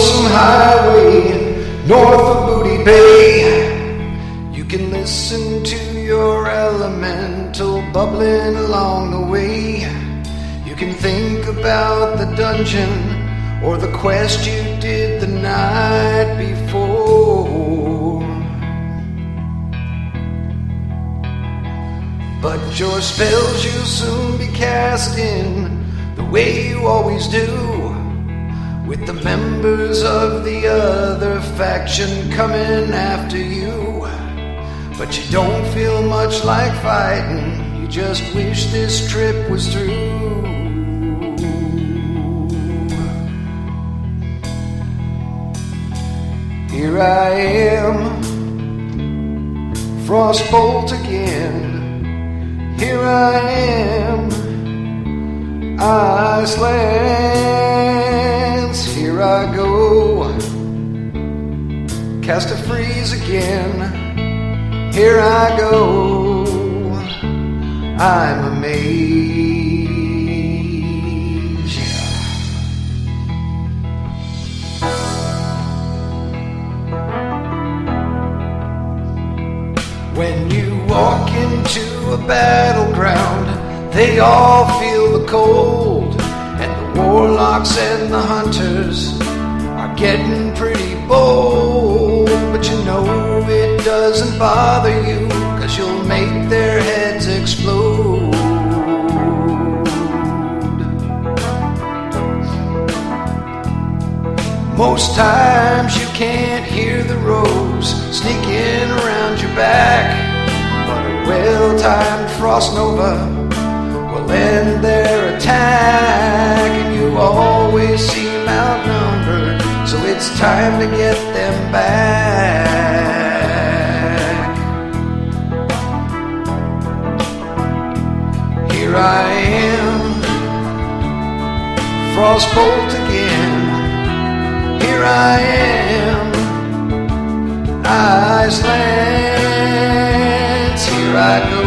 Folsom Highway, north of Booty Bay. You can listen to your elemental bubbling along the way. You can think about the dungeon or the quest you did the night before. But your spells you'll soon be casting the way you always do, with the members of the other faction coming after you. But you don't feel much like fighting, you just wish this trip was through. Here I am, Frostbolt again. Here I am, Icelands. Here I go, cast a freeze again. Here I go, I'm a mage. When you walk into a battleground, they all feel the cold, and the warlocks and the hunters are getting pretty bold. But you know it doesn't bother you, 'cause you'll make their heads explode. Most times you can't hear the rows sneaking around your back, but a well-timed frost nova will end their attack. And you always seem outnumbered, so it's time to get them back. Here I am, Frostbolt again. Here I am, Icelands. Here I go,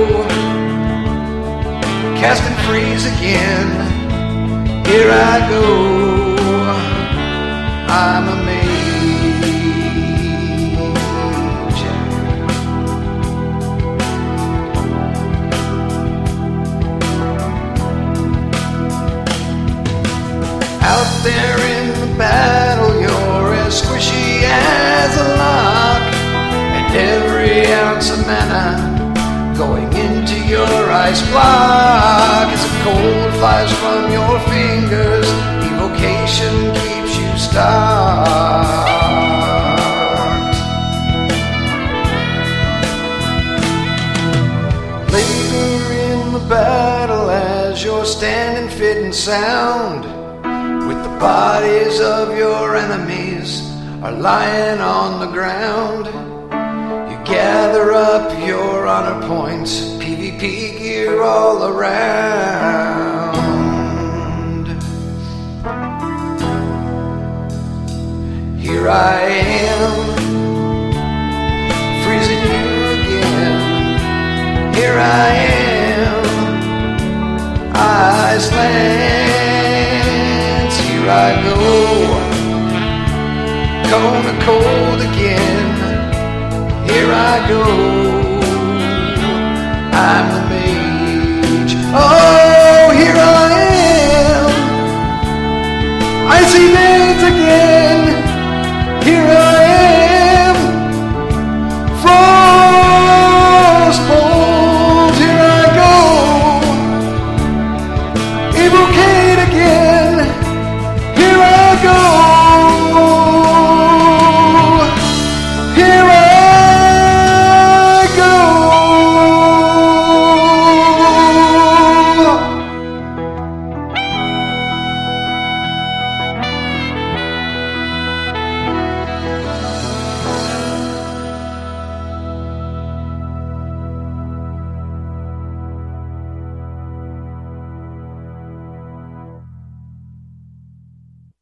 cast and freeze again. Here I go, I'm a mage. Out there in the battle, you're as squishy as a lock, and every ounce of mana going into your ice block. As the cold flies from your fingers, evocation keeps you stocked. Later in the battle, as you're standing fit and sound, with the bodies of your enemies are lying on the ground, you gather up your honor points, PvP gear all around. Here I am, freezing you again. Here I am, Iceland. Here I go, Kona cold again. Here I go, I'm the